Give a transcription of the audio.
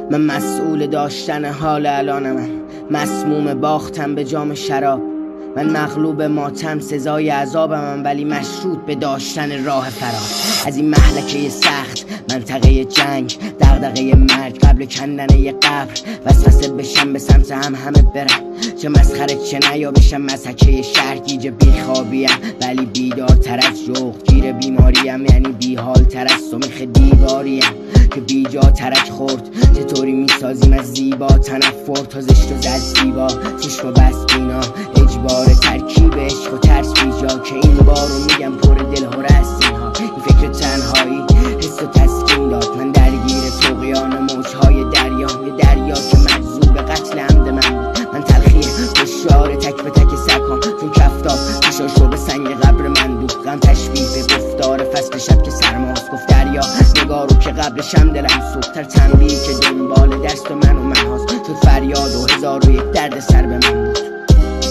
من مسئول داشتن حال الانمم، مسموم باختم به جام شراب. من مغلوب ماتم سزای عذابمم، ولی مشروط به داشتن راه فرار. از این مهلکه سخت منطقه جنگ، دغدغه مرگ قبل کندن یه قبر. وسوسه بشم به سمت همه برم، چه مسخره چه نیا بشم مسحکه شهر. گیج بیخوابیم ولی بیدارتر از جغدگیر بیماریم، یعنی بیحالتر از سمیخ دیواریم که بیجا ترک خورد. چطوری میسازیم از زیبا تنفر تا زشت و زد زیبا، چشم و بس بینا اجبار ترکیب عشق و ترس بیجا. که این بارو میگم پر دل هره از اینها، این فکر تنهایی حس و تسکین داد. من درگیر طغیان موجهای دریا، یه دریا که مجذوب قتل عمد من بود. من تلخی بشار تک به تک سکام، چون کفتاب پیشاشو به سنگ قبر من دوخت. غم تشبیه به گفتار فصل شب که سرماست. گفت دریا نگارو که قبلشم دلم سوختر، تنبیه که دنبال دست و من و منهاست. شد فریاد و هزار و یک درد سر به من بود.